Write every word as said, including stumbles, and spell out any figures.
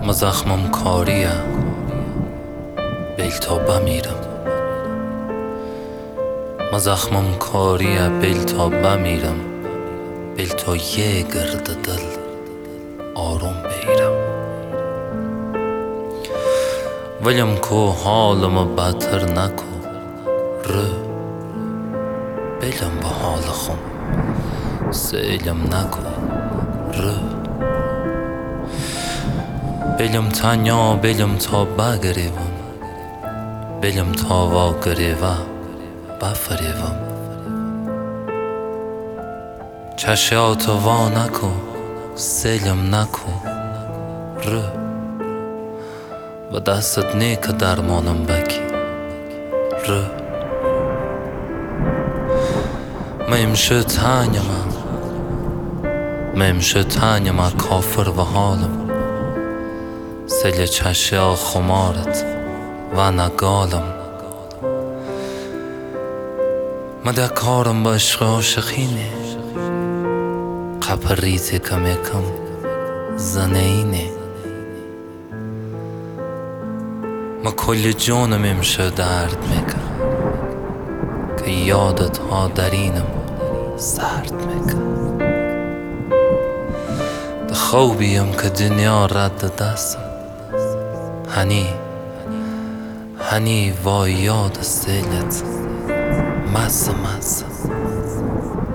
ما زخمم کاریه بیل تا بمیرم. ما زخمم کاریه بیل تا بمیرم، بیل تا یه گرد دل آروم بگیرم. ولیم کو حالمو بدتر نکو رو، بیلم به حال خم سیلم نکو رو. بیلم تنیا بیلم تا بگریوم، بیلم تا وا گریوه بفریوم. چشیاتو وا نکو سیلم نکو رو، و دستت نیک درمانم بکی رو. میمشه تنیم میمشه تنیم کافر و حالم، سیل چشیا خمارت و نگالم. مده کارم با عشق عاشقینه، قپریتی کم یکم زنینه. ما کل جانم امشه درد میکن که یادت ها درینم سرد میکن. ده خوبیم که دنیا رد دستم، هنی هنی وای یاد سیلت مزه مزه